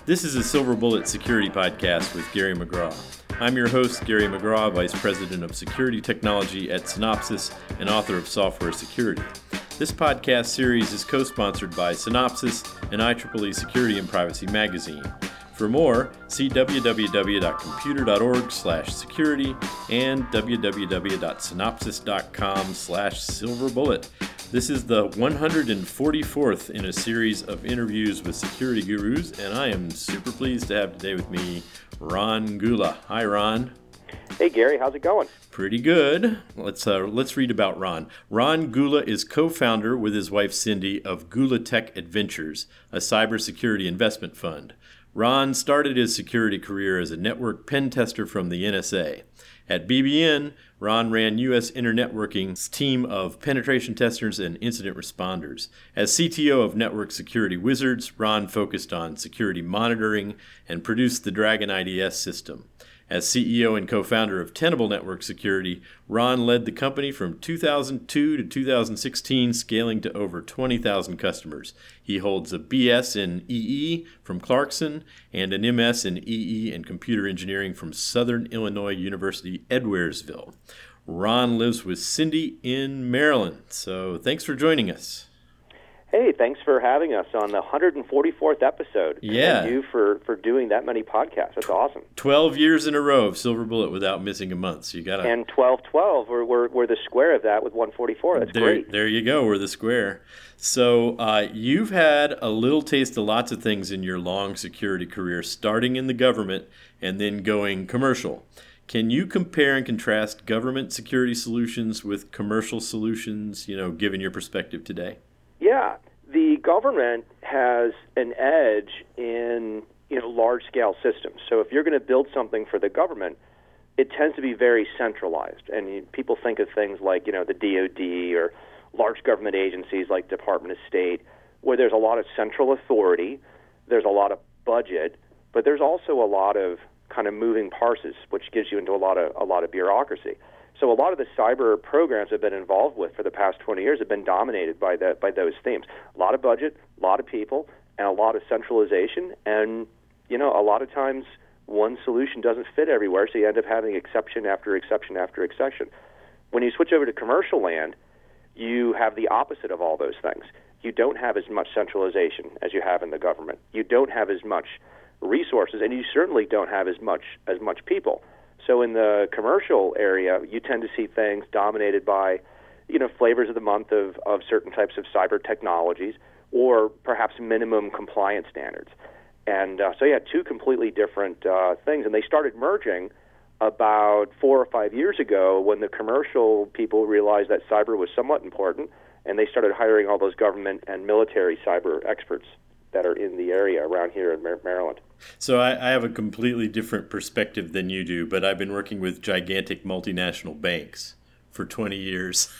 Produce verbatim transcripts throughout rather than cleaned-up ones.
This is a Silver Bullet Security Podcast with Gary McGraw. I'm your host, Gary McGraw, Vice President of Security Technology at Synopsys and author of Software Security. This podcast series is co-sponsored by Synopsys and I triple E Security and Privacy Magazine. For more, see w w w dot computer dot org slash security and w w w dot synopsys dot com slash silverbullet. This is the one hundred forty-fourth in a series of interviews with security gurus, and I am super pleased to have today with me Ron Gula. Hi, Ron. Hey, Gary. How's it going? Pretty good. Let's uh, let's read about Ron. Ron Gula is co-founder with his wife Cindy of Gula Tech Adventures, a cybersecurity investment fund. Ron started his security career as a network pen tester from the N S A. At B B N, Ron ran U S Internetworking's team of penetration testers and incident responders. As C T O of Network Security Wizards, Ron focused on security monitoring and produced the Dragon I D S system. As C E O and co-founder of Tenable Network Security, Ron led the company from two thousand two to two thousand sixteen, scaling to over twenty thousand customers. He holds a B S in E E from Clarkson and an M S in E E and Computer Engineering from Southern Illinois University, Edwardsville. Ron lives with Cindy in Maryland. So thanks for joining us. Hey, thanks for having us on the one hundred forty-fourth episode. Yeah. Thank you for, for doing that many podcasts. That's awesome. twelve years in a row of Silver Bullet without missing a month. So you got to. And twelve twelve, we're, we're, we're the square of that with one forty-four. That's there, great. There you go. We're the square. So uh, you've had a little taste of lots of things in your long security career, starting in the government and then going commercial. Can you compare and contrast government security solutions with commercial solutions, you know, given your perspective today? Yeah, the government has an edge in, you know, large-scale systems. So if you're going to build something for the government, it tends to be very centralized. And you, people think of things like, you know, the D O D or large government agencies like Department of State, where there's a lot of central authority, there's a lot of budget, but there's also a lot of kind of moving parts, which gives you into a lot of a lot of bureaucracy. So a lot of the cyber programs I've been involved with for the past twenty years have been dominated by the, by those themes. A lot of budget, a lot of people, and a lot of centralization. And, you know, a lot of times one solution doesn't fit everywhere, so you end up having exception after exception after exception. When you switch over to commercial land, you have the opposite of all those things. You don't have as much centralization as you have in the government. You don't have as much resources, and you certainly don't have as much as much people. So in the commercial area, you tend to see things dominated by, you know, flavors of the month of, of certain types of cyber technologies, or perhaps minimum compliance standards. And uh, so you had two completely different uh, things, and they started merging about four or five years ago when the commercial people realized that cyber was somewhat important, and they started hiring all those government and military cyber experts that are in the area around here in Maryland. So I, I have a completely different perspective than you do, but I've been working with gigantic multinational banks for twenty years.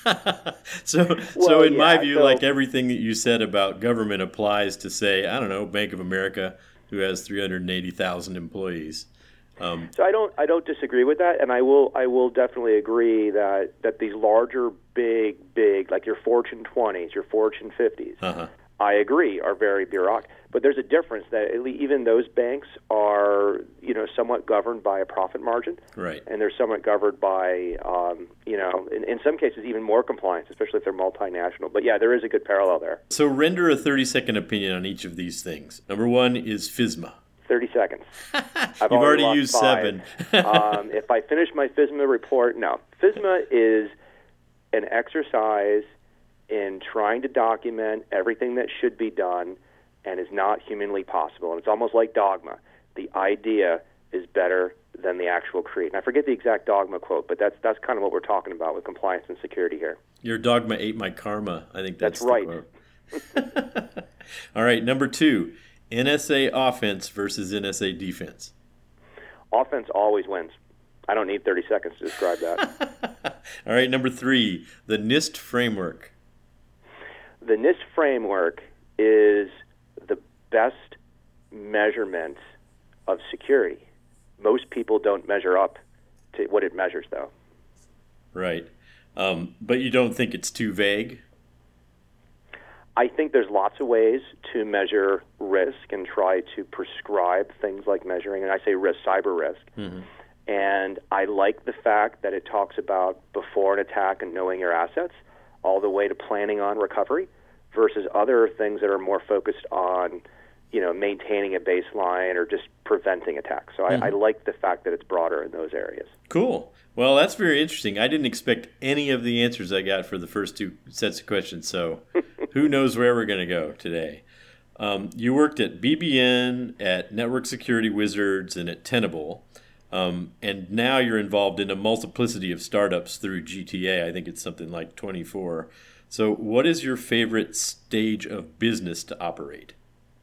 so well, so in yeah, my view, so, like everything that you said about government applies to, say, I don't know, Bank of America, who has three hundred eighty thousand employees. Um, so I don't I don't disagree with that, and I will I will definitely agree that, that these larger, big, big, like your Fortune twenties, your Fortune fifties, uh-huh. I agree, are very bureaucratic. But there's a difference that even those banks are, you know, somewhat governed by a profit margin. Right. And they're somewhat governed by, um, you know, in, in some cases even more compliance, especially if they're multinational. But yeah, there is a good parallel there. So render a thirty-second opinion on each of these things. Number one is FISMA. thirty seconds. I've You've already, already used five. seven. um, if I finish my FISMA report, no. FISMA is an exercise in trying to document everything that should be done and is not humanly possible. And it's almost like dogma. The idea is better than the actual creed. And I forget the exact dogma quote, but that's that's kind of what we're talking about with compliance and security here. Your dogma ate my karma. I think that's, that's right. Quote. All right, number two, N S A offense versus N S A defense. Offense always wins. I don't need thirty seconds to describe that. All right, number three, the NIST framework. The NIST framework is the best measurement of security. Most people don't measure up to what it measures, though. Right. Um, but you don't think it's too vague? I think there's lots of ways to measure risk and try to prescribe things like measuring, and I say risk, cyber risk. Mm-hmm. And I like the fact that it talks about before an attack and knowing your assets, all the way to planning on recovery, versus other things that are more focused on, you know, maintaining a baseline or just preventing attacks. So mm-hmm. I, I like the fact that it's broader in those areas. Cool. Well, that's very interesting. I didn't expect any of the answers I got for the first two sets of questions, so who knows where we're going to go today. Um, you worked at B B N, at Network Security Wizards, and at Tenable. Um, and now you're involved in a multiplicity of startups through G T A. I think it's something like twenty-four. So what is your favorite stage of business to operate?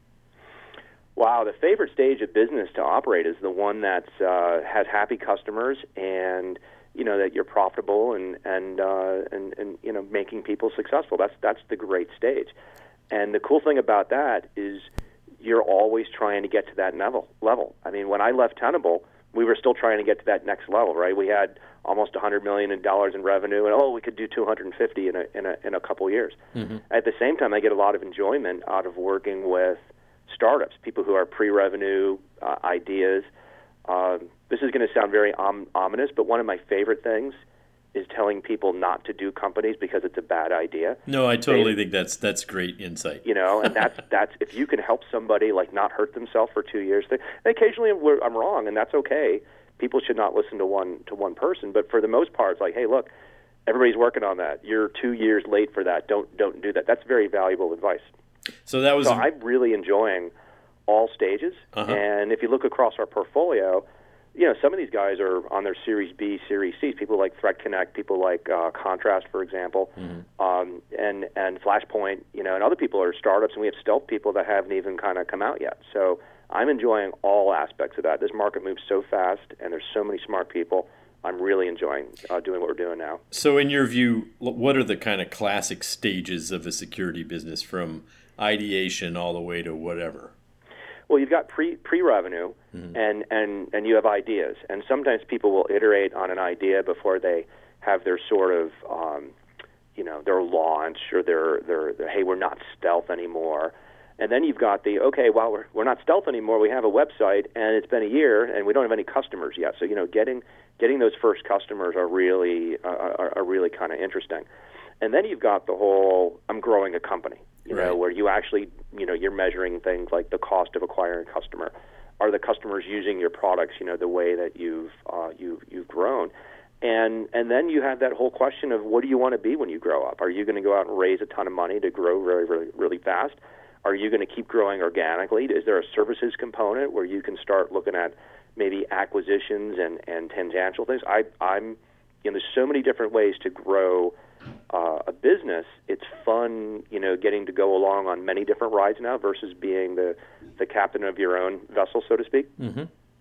Wow, the favorite stage of business to operate is the one that uh, has happy customers and, you know, that you're profitable and and, uh, and and you know making people successful. That's that's the great stage. And the cool thing about that is you're always trying to get to that level. Level. I mean, when I left Tenable, we were still trying to get to that next level, right? We had almost one hundred million dollars in revenue, and oh, we could do two hundred fifty in a in a in a couple years. Mm-hmm. At the same time, I get a lot of enjoyment out of working with startups, people who are pre-revenue uh, ideas. Um, this is going to sound very om- ominous, but one of my favorite things is telling people not to do companies because it's a bad idea. No, I totally they, think that's that's great insight. You know, and that's that's if you can help somebody like not hurt themselves for two years. They, occasionally we're, I'm wrong, and that's okay. People should not listen to one to one person, but for the most part, it's like, hey, look, everybody's working on that. You're two years late for that. Don't don't do that. That's very valuable advice. So that was. So a... I'm really enjoying all stages, uh-huh. and if you look across our portfolio, you know, some of these guys are on their Series B, Series C. People like Threat Connect, people like uh, Contrast, for example, mm-hmm. um, and and Flashpoint, you know, and other people are startups, and we have stealth people that haven't even kind of come out yet. So I'm enjoying all aspects of that. This market moves so fast, and there's so many smart people. I'm really enjoying uh, doing what we're doing now. So in your view, what are the kind of classic stages of a security business from ideation all the way to whatever? Well, you've got pre pre revenue, mm-hmm. and, and, and you have ideas, and sometimes people will iterate on an idea before they have their sort of um, you know their launch or their, their their hey, we're not stealth anymore, and then you've got the okay, well we're we're not stealth anymore. We have a website, and it's been a year, and we don't have any customers yet. So you know, getting getting those first customers are really uh, are, are really kind of interesting, and then you've got the whole I'm growing a company. You know, right. where you actually, you know, you're measuring things like the cost of acquiring a customer. Are the customers using your products, you know, the way that you've uh, you've you've grown? And and then you have that whole question of what do you want to be when you grow up? Are you going to go out and raise a ton of money to grow really, really, really fast? Are you going to keep growing organically? Is there a services component where you can start looking at maybe acquisitions and, and tangential things? I, I'm, you know, there's so many different ways to grow Uh, a business. It's fun, you know, getting to go along on many different rides now versus being the, the captain of your own vessel, so to speak. Mm-hmm.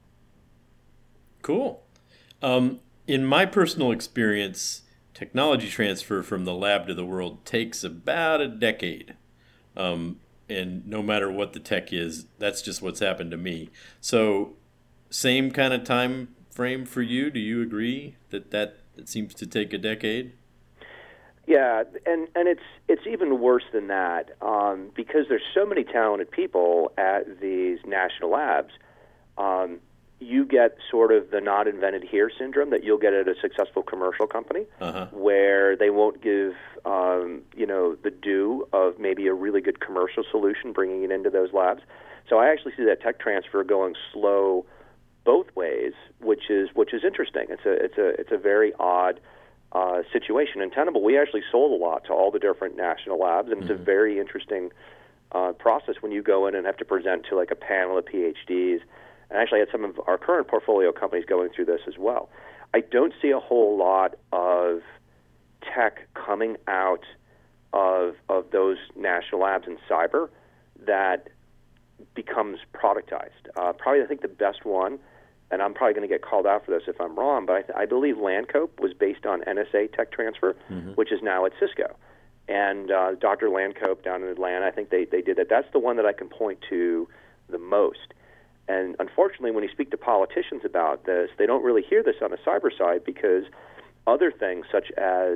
Cool. Um, in my personal experience, technology transfer from the lab to the world takes about a decade. Um, and no matter what the tech is, that's just what's happened to me. So same kind of time frame for you? Do you agree that that it seems to take a decade? Yeah, and, and it's it's even worse than that um, because there's so many talented people at these national labs. Um, you get sort of the not invented here syndrome that you'll get at a successful commercial company, uh-huh. where they won't give um, you know the due of maybe a really good commercial solution, bringing it into those labs. So I actually see that tech transfer going slow both ways, which is which is interesting. It's a it's a it's a very odd. Uh, situation. In Tenable, we actually sold a lot to all the different national labs, and mm-hmm. it's a very interesting uh, process when you go in and have to present to like a panel of P H Ds. And actually, I had some of our current portfolio companies going through this as well. I don't see a whole lot of tech coming out of of those national labs in cyber that becomes productized. Uh, probably, I think the best one. And I'm probably going to get called out for this if I'm wrong, but I, th- I believe Landcope was based on N S A tech transfer, mm-hmm. which is now at Cisco. And uh, Doctor Landcope down in Atlanta, I think they, they did that. That's the one that I can point to the most. And unfortunately, when you speak to politicians about this, they don't really hear this on the cyber side because other things such as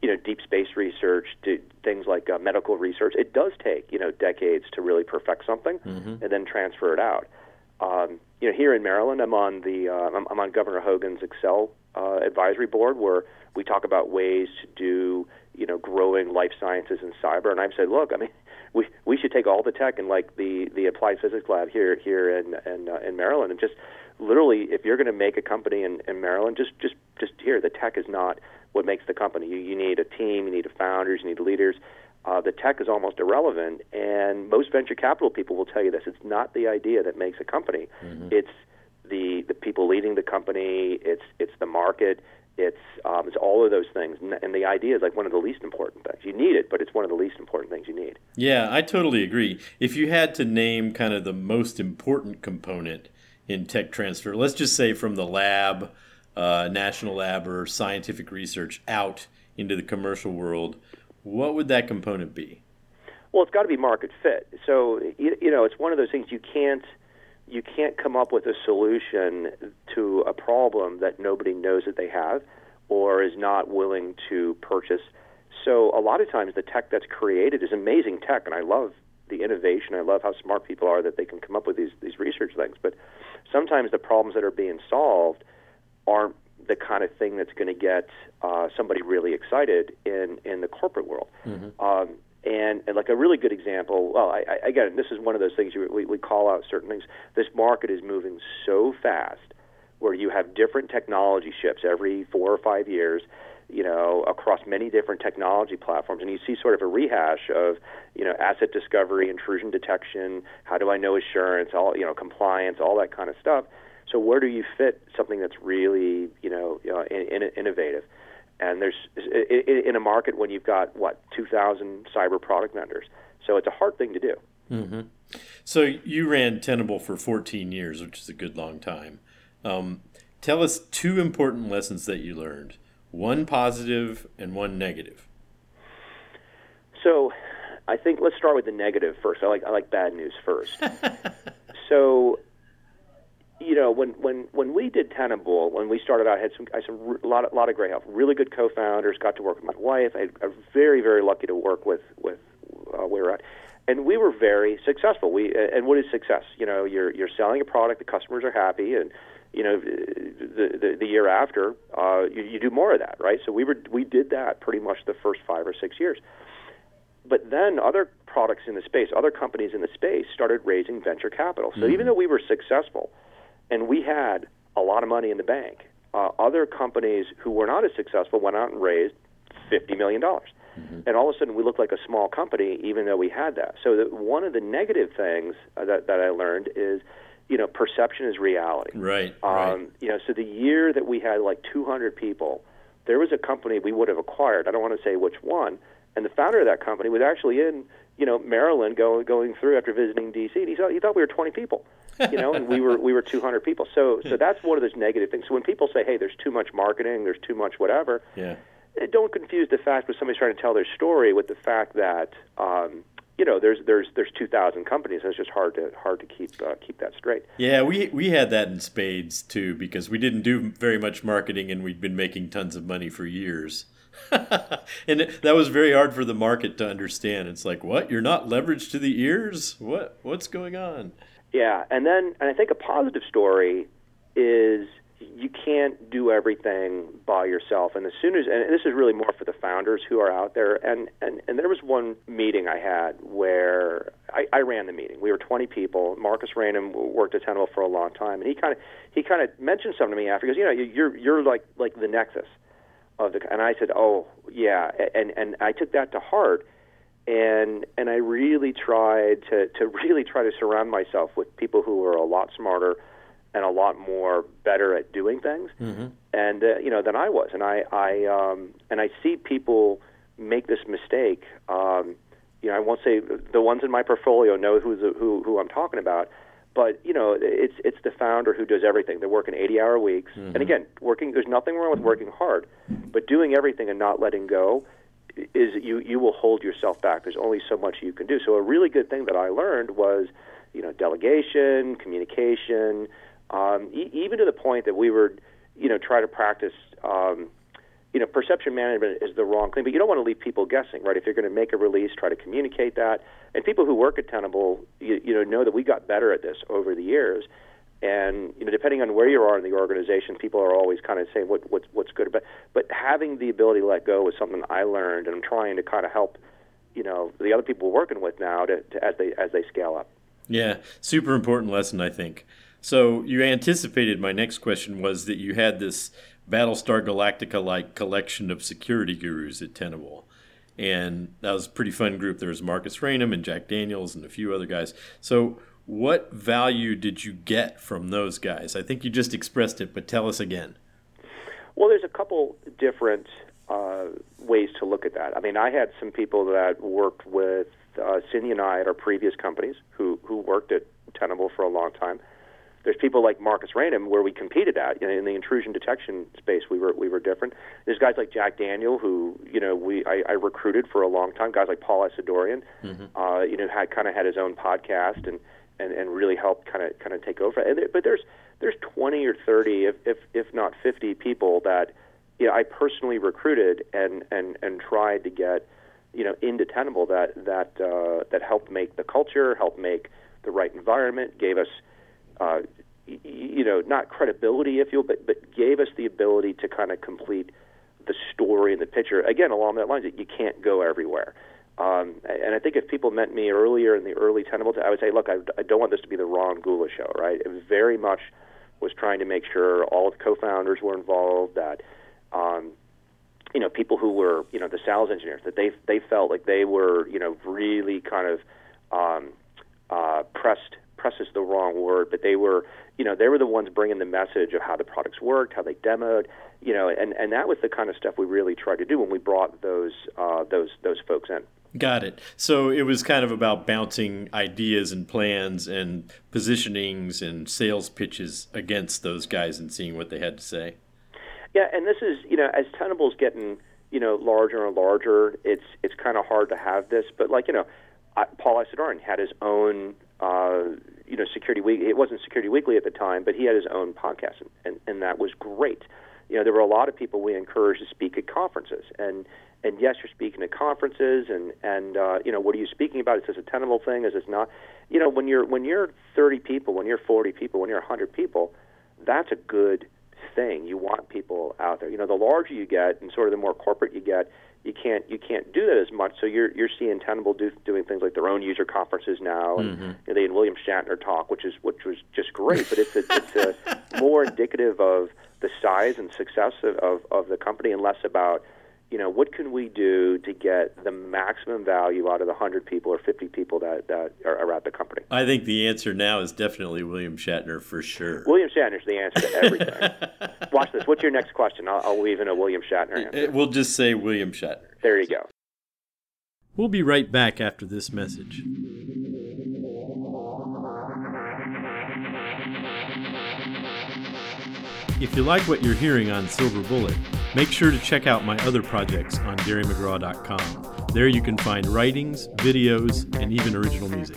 you know, deep space research, to things like uh, medical research. It does take, you know, decades to really perfect something mm-hmm. and then transfer it out. Um, you know, here in Maryland, I'm on the uh, I'm, I'm on Governor Hogan's Excel uh, advisory board, where we talk about ways to do, you know, growing life sciences and cyber. And I've said, look, I mean, we we should take all the tech in like the, the applied physics lab here here in in, uh, in Maryland, and just literally, if you're going to make a company in, in Maryland, just just just here, the tech is not what makes the company. You, you need a team, you need founders, you need leaders. Uh, the tech is almost irrelevant, and most venture capital people will tell you this. It's not the idea that makes a company. Mm-hmm. It's the the people leading the company. It's it's the market. It's um, it's all of those things, and, and the idea is like one of the least important things. You need it, but it's one of the least important things you need. Yeah, I totally agree. If you had to name kind of the most important component in tech transfer, let's just say from the lab, uh, national lab, or scientific research out into the commercial world, what would that component be? Well, it's got to be market fit. So you, you know, it's one of those things you can't you can't come up with a solution to a problem that nobody knows that they have or is not willing to purchase. So a lot of times the tech that's created is amazing tech, and I love the innovation. I love how smart people are that they can come up with these these research things. But sometimes the problems that are being solved aren't the kind of thing that's going to get uh, somebody really excited in, in the corporate world. Mm-hmm. Um, and, and like a really good example, well, I, I, again, this is one of those things you, we, we call out certain things. This market is moving so fast where you have different technology shifts every four or five years, you know, across many different technology platforms. And you see sort of a rehash of, you know, asset discovery, intrusion detection, how do I know assurance, all, you know, compliance, all that kind of stuff. So where do you fit something that's really, you know, uh, in, in, innovative? And there's in, in a market when you've got, what, two thousand cyber product vendors. So it's a hard thing to do. Mm-hmm. So you ran Tenable for fourteen years, which is a good long time. Um, tell us two important lessons that you learned, one positive and one negative. So I think let's start with the negative first. I like I like bad news first. So, you know, when, when, when we did Tenable, when we started out, I had some, I had some a lot, of, lot of great help, really good co-founders, got to work with my wife. I, I was very, very lucky to work with, with uh, where we're at. And we were very successful. We And what is success? You know, you're you're selling a product, the customers are happy, and, you know, the the, the year after, uh, you, you do more of that, right? So we were we did that pretty much the first five or six years. But then other products in the space, other companies in the space started raising venture capital. So mm-hmm. even though we were successful, and we had a lot of money in the bank, Uh, other companies who were not as successful went out and raised fifty million dollars. Mm-hmm. And all of a sudden we looked like a small company even though we had that. So that one of the negative things uh, that, that I learned is, you know, perception is reality. Right, um, right. You know, so the year that we had like two hundred people, there was a company we would have acquired. I don't want to say which one. And the founder of that company was actually in, you know, Maryland going going through after visiting D C. And he thought, he thought we were twenty people. You know, and we were we were two hundred people. So so that's one of those negative things. So when people say, "Hey, there's too much marketing, there's too much whatever," yeah, don't confuse the fact when somebody's trying to tell their story with the fact that um, you know there's there's there's two thousand companies. And it's just hard to hard to keep uh, keep that straight. Yeah, we we had that in spades too because we didn't do very much marketing and we'd been making tons of money for years. And it, that was very hard for the market to understand. It's like, what? You're not leveraged to the ears? What? What's going on? Yeah, and then and I think a positive story is you can't do everything by yourself. And as soon as, and this is really more for the founders who are out there, and, and, and there was one meeting I had where I, I ran the meeting. We were twenty people. Marcus Rainham worked at Tenable for a long time, and he kind of he kind of mentioned something to me after. He goes, you know, you're you're like like the nexus of the, and I said, oh yeah, and and I took that to heart. And and I really tried to, to really try to surround myself with people who were a lot smarter and a lot more better at doing things, mm-hmm. and uh, you know than I was. And I I um, and I see people make this mistake. Um, you know, I won't say the ones in my portfolio know who the, who who I'm talking about, but you know, it's it's the founder who does everything. They're working eighty-hour weeks, mm-hmm. and again, working. There's nothing wrong with working hard, but doing everything and not letting go is you you will hold yourself back. There's only so much you can do. So a really good thing that I learned was, you know, delegation, communication, um, e- even to the point that we were, you know, try to practice, um, you know, perception management is the wrong thing, but you don't want to leave people guessing, right? If you're going to make a release, try to communicate that. And people who work at Tenable, you, you know, know that we got better at this over the years. And, you know, depending on where you are in the organization, people are always kind of saying what, what's what's good. But but having the ability to let go is something I learned, and I'm trying to kind of help, you know, the other people we're working with now to, to as they as they scale up. Yeah, super important lesson, I think. So you anticipated my next question was that you had this Battlestar Galactica-like collection of security gurus at Tenable. And that was a pretty fun group. There was Marcus Raynham and Jack Daniels and a few other guys. So what value did you get from those guys? I think you just expressed it, but tell us again. Well, there's a couple different uh, ways to look at that. I mean, I had some people that worked with uh, Cindy and I at our previous companies who, who worked at Tenable for a long time. There's people like Marcus Raynham where we competed at, you know, in the intrusion detection space. We were we were different. There's guys like Jack Daniel who, you know, we I, I recruited for a long time. Guys like Paul Asadorian, mm-hmm. uh, you know, had kind of had his own podcast and, and, and really helped kind of kind of take over. And there, but there's there's twenty or thirty, if if if not fifty people that, you know, I personally recruited and and and tried to get, you know, into Tenable that that uh, that helped make the culture, helped make the right environment, gave us. Uh, you know, not credibility, if you will, but, but gave us the ability to kind of complete the story and the picture. Again, along that lines, that you can't go everywhere. Um, and I think if people met me earlier in the early Tenable, I would say, look, I, I don't want this to be the Ron Gula show, right? It very much was trying to make sure all the co-founders were involved, that, um, you know, people who were, you know, the sales engineers, that they they felt like they were, you know, really kind of um, uh, pressed press is the wrong word, but they were, you know, they were the ones bringing the message of how the products worked, how they demoed, you know, and, and that was the kind of stuff we really tried to do when we brought those uh, those those folks in. Got it. So it was kind of about bouncing ideas and plans and positionings and sales pitches against those guys and seeing what they had to say. Yeah, and this is, you know, as Tenable's getting, you know, larger and larger, it's it's kind of hard to have this, but like, you know, Paul Asadorian had his own. Uh, you know, Security Week. It wasn't Security Weekly at the time, but he had his own podcast, and, and, and that was great. You know, there were a lot of people we encouraged to speak at conferences, and and yes, you're speaking at conferences, and and uh, you know, what are you speaking about? Is this a Tenable thing? Is this not? You know, when you're when you're thirty people, when you're forty people, when you're one hundred people, that's a good thing. You want people out there. You know, the larger you get, and sort of the more corporate you get, you can't you can't do that as much. So you're you're seeing Tenable do, doing things like their own user conferences now, and mm-hmm. you know, they had William Shatner talk, which is which was just great. But it's a, it's a more indicative of the size and success of, of, of the company, and less about, you know, what can we do to get the maximum value out of the one hundred people or fifty people that, that are, are at the company. I think the answer now is definitely William Shatner for sure. William Shatner's the answer to everything. Watch this. What's your next question? I'll, I'll weave in a William Shatner answer. We'll just say William Shatner. There you go. We'll be right back after this message. If you like what you're hearing on Silver Bullet, make sure to check out my other projects on Gary McGraw dot com. There you can find writings, videos, and even original music.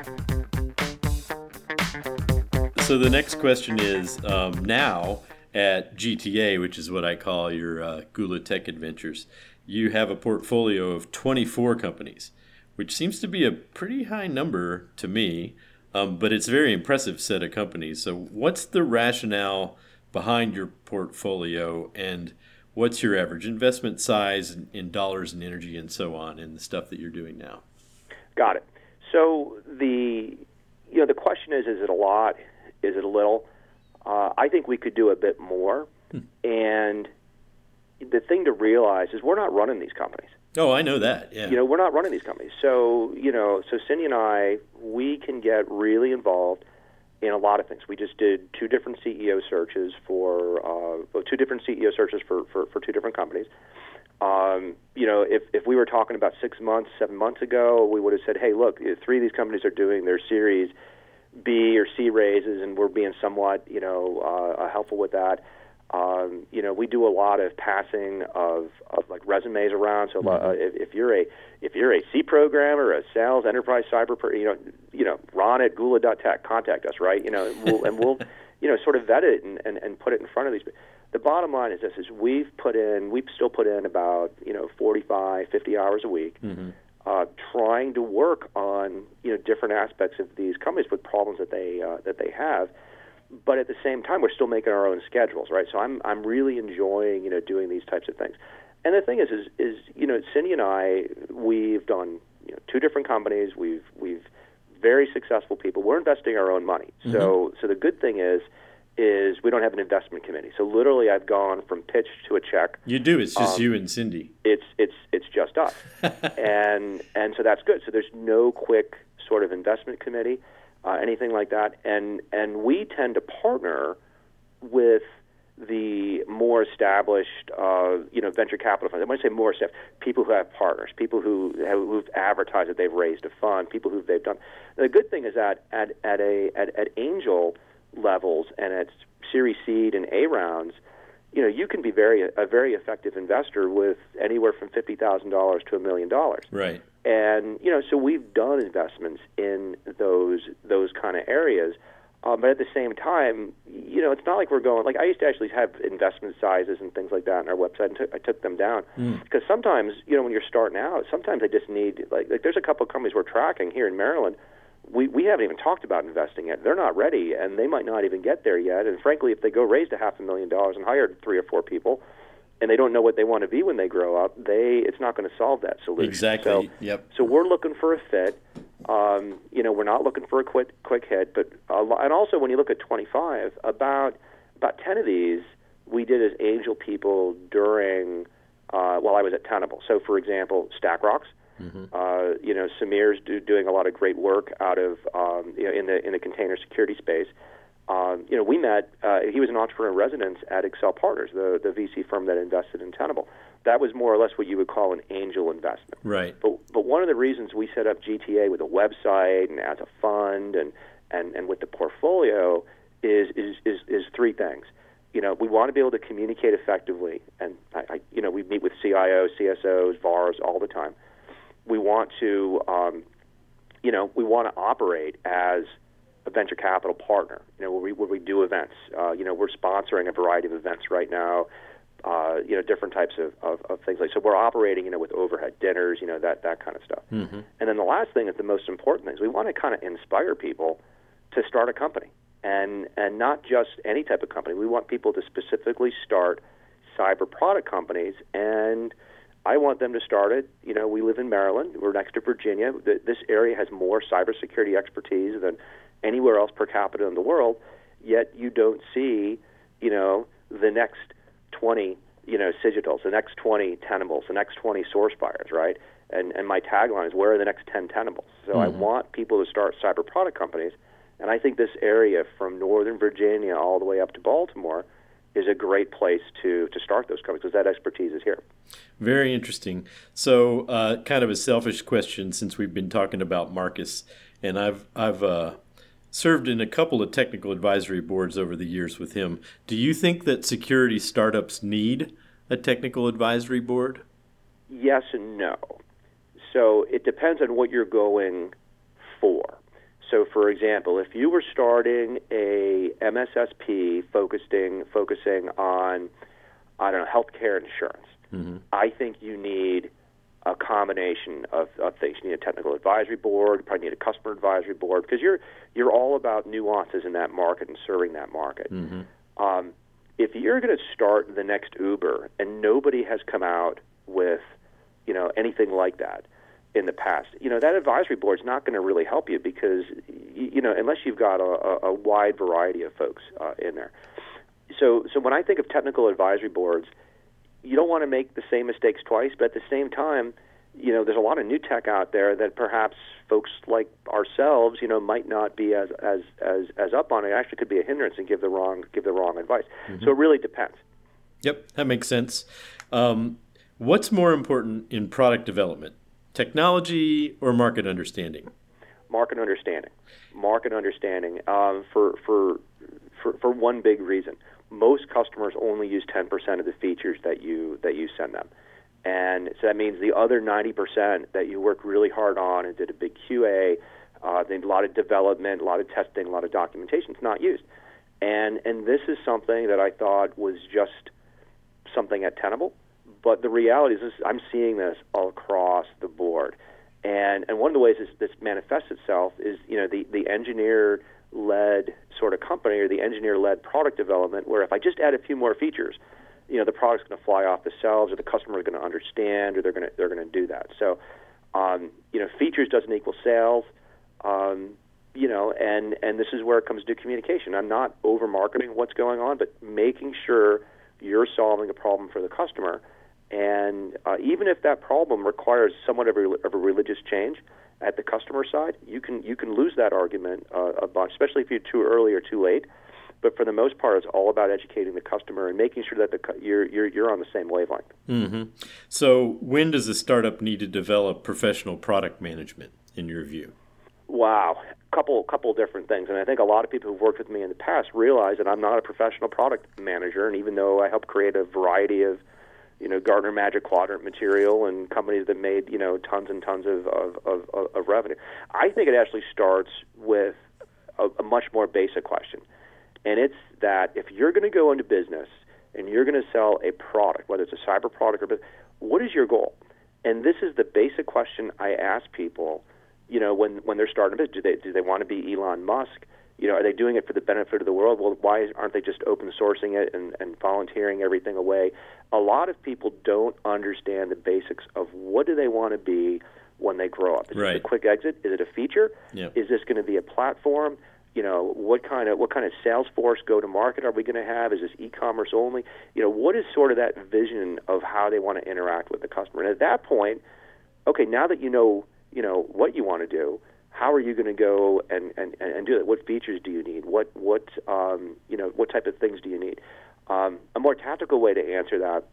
So the next question is, um, now at G T A, which is what I call your uh, Gula Tech Adventures, you have a portfolio of twenty-four companies, which seems to be a pretty high number to me, um, but it's a very impressive set of companies. So what's the rationale behind your portfolio, and what's your average investment size in, in dollars and energy and so on in the stuff that you're doing now? Got it. So the you know the question is, is it a lot? Is it a little? Uh, I think we could do a bit more. Hmm. And the thing to realize is we're not running these companies. Oh, I know that. Yeah. You know, we're not running these companies. So, you know, so Cindy and I, we can get really involved in a lot of things. We just did two different C E O searches for uh, well, two different C E O searches for, for, for two different companies. Um, you know, if, if we were talking about six months, seven months ago, we would have said, hey, look, three of these companies are doing their Series B or C raises, and we're being somewhat, you know, uh, helpful with that. Um, you know, we do a lot of passing of, of like resumes around. So mm-hmm. uh, if, if you're a if you're a C programmer, a sales enterprise cyber, per, you know, you know, Ron at Gula dot tech, contact us, right? You know, and we'll, and we'll you know, sort of vet it and, and, and put it in front of these. the bottom line is this: is we've put in, we still put in about you know forty-five, fifty hours a week, mm-hmm. uh, trying to work on you know different aspects of these companies with problems that they uh, that they have. But at the same time, we're still making our own schedules, right? So I'm I'm really enjoying you know doing these types of things. And the thing is, is is you know Cindy and I, we've done you know two different companies. We've we've very successful people. We're investing our own money. Mm-hmm. So so the good thing is. is we don't have an investment committee. So literally I've gone from pitch to a check. You do. It's just um, you and Cindy. It's it's it's just us. and and so that's good. So there's no quick sort of investment committee, uh, anything like that. And and we tend to partner with the more established, uh, you know, venture capital funds. I might say more established, people who have partners, people who have, who've advertised that they've raised a fund, people who they've done. And the good thing is that at at a at, at angel levels and at Series Seed and A rounds, you know, you can be very a very effective investor with anywhere from fifty thousand dollars to a million dollars. Right. And you know, so we've done investments in those those kind of areas, um, but at the same time, you know, it's not like we're going. Like I used to actually have investment sizes and things like that on our website, and t- I took them down mm. because sometimes, you know, when you're starting out, sometimes I just need like like there's a couple of companies we're tracking here in Maryland. We we haven't even talked about investing yet. They're not ready, and they might not even get there yet. And frankly, if they go raised a half a million dollars and hired three or four people, and they don't know what they want to be when they grow up, they it's not going to solve that solution. Exactly. So, yep. So we're looking for a fit. Um, you know, we're not looking for a quick quick hit. But uh, and also when you look at twenty-five, about about ten of these we did as angel people during uh, while I was at Tenable. So for example, StackRox. Mm-hmm. Uh, you know, Samir's do, doing a lot of great work out of um, you know in the in the container security space. Um, you know, we met. Uh, he was an entrepreneur in residence at Excel Partners, the the V C firm that invested in Tenable. That was more or less what you would call an angel investment. Right. But but one of the reasons we set up G T A with a website and as a fund and and, and with the portfolio is, is is is three things. You know, we want to be able to communicate effectively, and I, I you know we meet with C I Os, C S Os, V A Rs all the time. We want to, um, you know, we want to operate as a venture capital partner. You know, where we where we do events. Uh, you know, we're sponsoring a variety of events right now. Uh, you know, different types of, of, of things like so. We're operating, you know, with overhead dinners, you know, that that kind of stuff. Mm-hmm. And then the last thing is the most important thing is we want to kind of inspire people to start a company, and and not just any type of company. We want people to specifically start cyber product companies, and I want them to start it. You know, we live in Maryland. We're next to Virginia. This area has more cybersecurity expertise than anywhere else per capita in the world. Yet you don't see, you know, the next twenty, you know, Sigitals, the next twenty Tenables, the next twenty SourceFires, right? And and my tagline is, where are the next ten Tenables? So mm-hmm. I want people to start cyber product companies, and I think this area from Northern Virginia all the way up to Baltimore is a great place to, to start those companies because that expertise is here. Very interesting. So, uh, kind of a selfish question since we've been talking about Marcus, and I've I've uh, served in a couple of technical advisory boards over the years with him. Do you think that security startups need a technical advisory board? Yes and no. So it depends on what you're going for. So, for example, if you were starting a M S S P focusing focusing on, I don't know, healthcare insurance, mm-hmm. I think you need a combination of, of things. You need a technical advisory board. You probably need a customer advisory board because you're you're all about nuances in that market and serving that market. Mm-hmm. Um, if you're going to start the next Uber and nobody has come out with, you know, anything like that in the past, you know, that advisory board is not going to really help you because, you know, unless you've got a, a wide variety of folks uh, in there. So, so when I think of technical advisory boards, you don't want to make the same mistakes twice, but at the same time, you know, there's a lot of new tech out there that perhaps folks like ourselves, you know, might not be as as as, as up on. It actually could be a hindrance and give the wrong give the wrong advice. Mm-hmm. So it really depends. Yep, that makes sense. Um, what's more important in product development? Technology or market understanding? Market understanding. Market understanding um, for, for for for one big reason. Most customers only use ten percent of the features that you that you send them. And so that means the other ninety percent that you worked really hard on and did a big Q A, uh, a lot of development, a lot of testing, a lot of documentation is not used. And and this is something that I thought was just something at Tenable, but the reality is this, I'm seeing this all across the board. And and one of the ways this, this manifests itself is, you know, the, the engineer-led sort of company or the engineer-led product development, where if I just add a few more features, you know, the product's going to fly off the shelves, or the customer is going to understand, or they're going to they're going to do that. So, um, you know, features doesn't equal sales. Um, you know, and and this is where it comes to communication. I'm not over marketing what's going on, but making sure you're solving a problem for the customer. And uh, even if that problem requires somewhat of a, of a religious change at the customer side, you can you can lose that argument uh, a bunch, especially if you're too early or too late. But for the most part, it's all about educating the customer and making sure that the you're you're you're on the same wavelength. Mm-hmm. So when does a startup need to develop professional product management, in your view? Wow, couple couple different things, and I think a lot of people who've worked with me in the past realize that I'm not a professional product manager, and even though I helped create a variety of, you know, Gartner Magic Quadrant material and companies that made, you know, tons and tons of of, of, of revenue, I think it actually starts with a, a much more basic question. And it's that if you're going to go into business and you're going to sell a product, whether it's a cyber product or business, what is your goal? And this is the basic question I ask people, you know, when, when they're starting a business. Do they, do they want to be Elon Musk? You know, are they doing it for the benefit of the world? Well, why aren't they just open sourcing it and, and volunteering everything away? A lot of people don't understand the basics of what do they want to be when they grow up. Is right. it a quick exit? Is it a feature? Yep. Is this going to be a platform? You know, what kind of what kind of Salesforce go-to-market are we going to have? Is this e-commerce only? You know, what is sort of that vision of how they want to interact with the customer? And at that point, okay, now that you know, you know what you want to do, how are you going to go and, and, and do that? What features do you need? What what um, you know what type of things do you need? Um, a more tactical way to answer that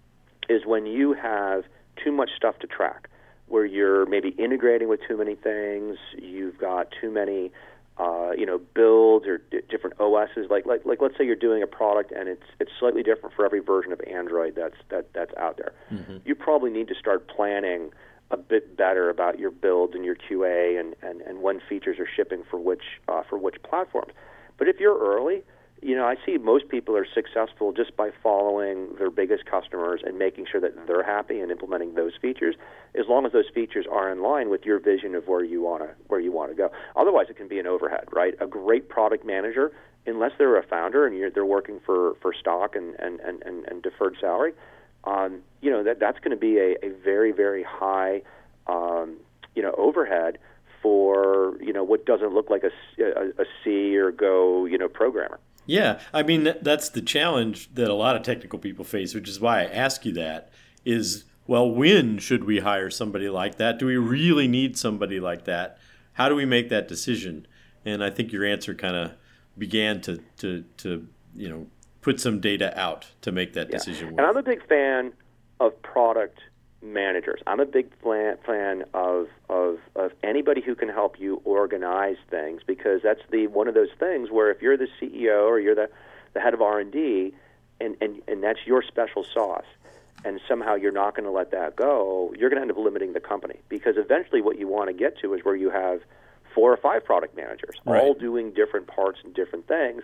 is when you have too much stuff to track, where you're maybe integrating with too many things, you've got too many. Uh, you know, builds or d- different O Ss. Like, like, like, let's say you're doing a product and it's it's slightly different for every version of Android that's that that's out there. Mm-hmm. You probably need to start planning a bit better about your builds and your Q A and, and, and when features are shipping for which uh, for which platforms. But if you're early, you know, I see most people are successful just by following their biggest customers and making sure that they're happy and implementing those features, as long as those features are in line with your vision of where you want to where you want to go. Otherwise, it can be an overhead, right? A great product manager, unless they're a founder and you're, they're working for, for stock and, and, and, and deferred salary, um, you know, that that's going to be a, a very, very high, um, you know, overhead for, you know, what doesn't look like a, a, a C or Go, you know, programmer. Yeah, I mean, that's the challenge that a lot of technical people face, which is why I ask you that, is, well, when should we hire somebody like that? Do we really need somebody like that? How do we make that decision? And I think your answer kind of began to, to, to, you know, put some data out to make that yeah. decision work. And I'm a big fan of product managers. I'm a big fan of, of of anybody who can help you organize things, because that's the one of those things where if you're the C E O or you're the, the head of R and D and, and, and that's your special sauce, and somehow you're not going to let that go, you're going to end up limiting the company, because eventually what you want to get to is where you have four or five product managers right. all doing different parts and different things,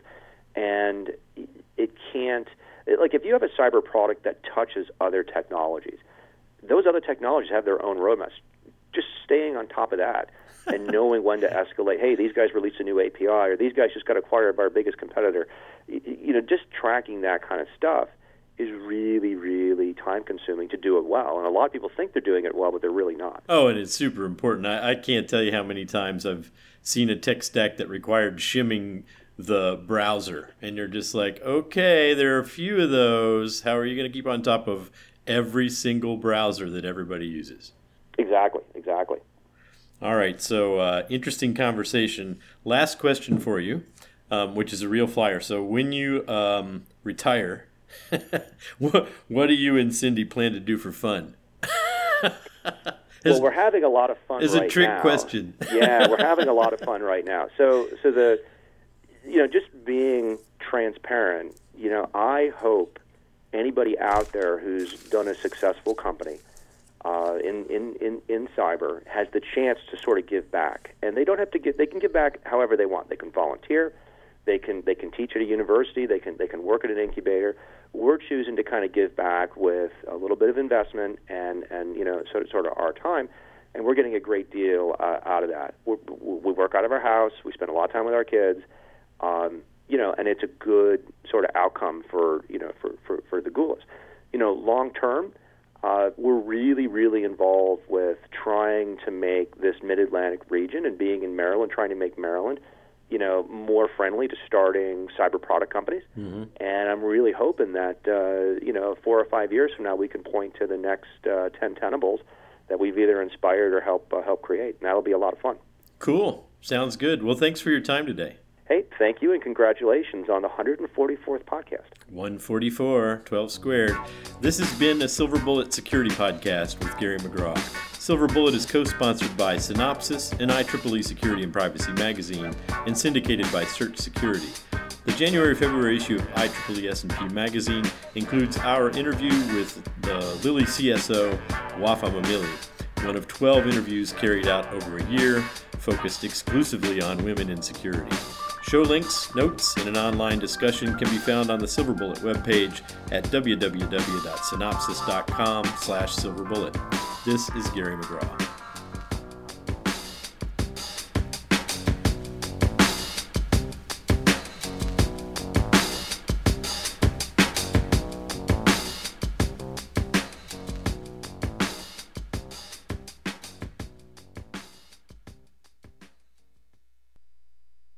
and it can't, like if you have a cyber product that touches other technologies, those other technologies have their own roadmaps. Just staying on top of that and knowing when to escalate. Hey, these guys released a new A P I, or these guys just got acquired by our biggest competitor. You know, just tracking that kind of stuff is really, really time-consuming to do it well. And a lot of people think they're doing it well, but they're really not. Oh, and it's super important. I, I can't tell you how many times I've seen a tech stack that required shimming the browser, and you're just like, okay, there are a few of those. How are you going to keep on top of every single browser that everybody uses? Exactly, exactly. All right, so uh, interesting conversation. Last question for you, um, which is a real flyer. So when you um, retire, what, what do you and Cindy plan to do for fun? Well, we're having a lot of fun right now. It's a trick question. Yeah, we're having a lot of fun right now. So, so the, you know, just being transparent, you know, I hope anybody out there who's done a successful company uh, in, in, in, in cyber has the chance to sort of give back. And they don't have to give, they can give back however they want. They can volunteer, They can they can teach at a university. They can they can work at an incubator. We're choosing to kind of give back with a little bit of investment and and you know sort of sort of our time, and we're getting a great deal uh, out of that. We're, we work out of our house. We spend a lot of time with our kids, um, you know, and it's a good sort of outcome for you know for for, for the Gulas. You know, long term. Uh, we're really, really involved with trying to make this Mid-Atlantic region and being in Maryland, trying to make Maryland, you know, more friendly to starting cyber product companies. Mm-hmm. And I'm really hoping that, uh, you know, four or five years from now, we can point to the next uh, ten Tenables that we've either inspired or help uh, help create. And that'll be a lot of fun. Cool. Sounds good. Well, thanks for your time today. Hey, thank you, and congratulations on the one hundred forty-fourth podcast. one forty-four, twelve squared. This has been a Silver Bullet Security Podcast with Gary McGraw. Silver Bullet is co-sponsored by Synopsys and I triple E Security and Privacy Magazine and syndicated by Search Security. The January-February issue of I triple E S and P Magazine includes our interview with the Lilly C S O, Wafa Mamili, one of twelve interviews carried out over a year, focused exclusively on women in security. Show links, notes, and an online discussion can be found on the Silver Bullet webpage at w w w dot synopsys dot com slash silverbullet. This is Gary McGraw.